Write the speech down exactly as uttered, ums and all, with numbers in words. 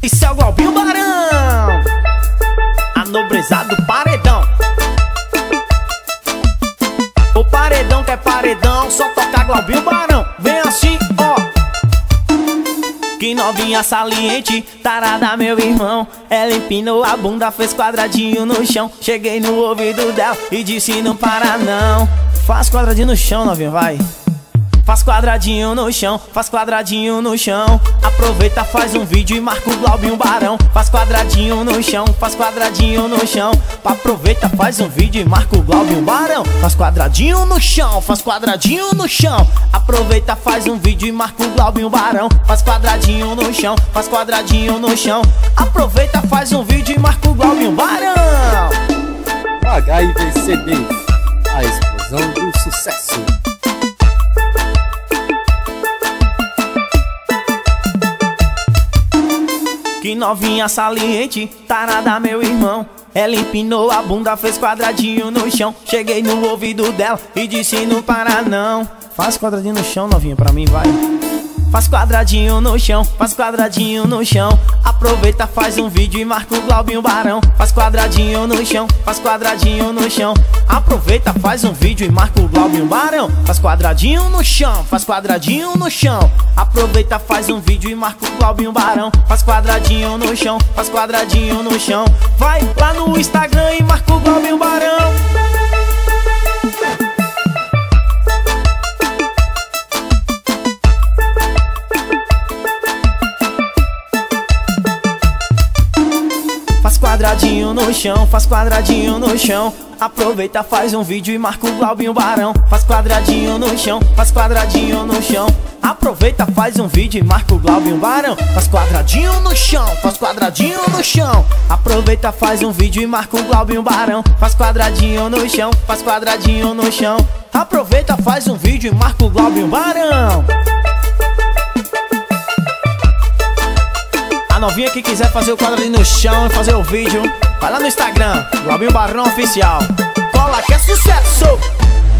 Isso é o Glaubinho Barão, a nobreza do paredão. O paredão que é paredão, só toca Glaubinho Barão. Vem assim, ó. Que novinha saliente, tarada meu irmão. Ela empinou a bunda, fez quadradinho no chão. Cheguei no ouvido dela e disse não para não. Faz quadradinho no chão, novinha, vai. Faz quadradinho no chão, faz quadradinho no chão. Aproveita, faz um vídeo e marca o Glaubinho Barão. Faz quadradinho no chão, faz quadradinho no chão. Aproveita, faz um vídeo e marca o Glaubinho Barão. Faz quadradinho no chão, faz quadradinho no chão. Aproveita, faz um vídeo e marca o Glaubinho Barão. Faz quadradinho no chão, faz quadradinho no chão. Aproveita, faz um vídeo e marca o Glaubinho Barão. H I V C D, a explosão do sucesso. Que novinha saliente, tarada meu irmão. Ela empinou a bunda, fez quadradinho no chão. Cheguei no ouvido dela e disse não para não. Faz quadradinho no chão, novinha, pra mim, vai. Faz quadradinho no chão, faz quadradinho no chão. Aproveita, faz um vídeo e marca o Glaubinho Barão. Faz quadradinho no chão, faz quadradinho no chão. Aproveita, faz um vídeo e marca o Glaubinho Barão. Faz quadradinho no chão, faz quadradinho no chão. Aproveita, faz um vídeo e marca o Glaubinho Barão. Faz quadradinho no chão, faz quadradinho no chão. Vai lá no Instagram e marca o Glaubinho Barão. Faz quadradinho no chão, faz quadradinho no chão. Aproveita, faz um vídeo e marca o Glaubinho Barão. Faz quadradinho no chão, faz quadradinho no chão. Aproveita, faz um vídeo e marca o Glaubinho Barão. Faz quadradinho no chão, faz quadradinho no chão. Aproveita, faz um vídeo e marca o Glaubinho Barão. Faz quadradinho no chão, faz quadradinho no chão. Aproveita, faz um vídeo e marca o Glaubinho Barão. A novinha que quiser fazer o quadradinho no chão e fazer o vídeo, vai lá no Instagram, Glaubinho Barão Oficial. Cola que é sucesso!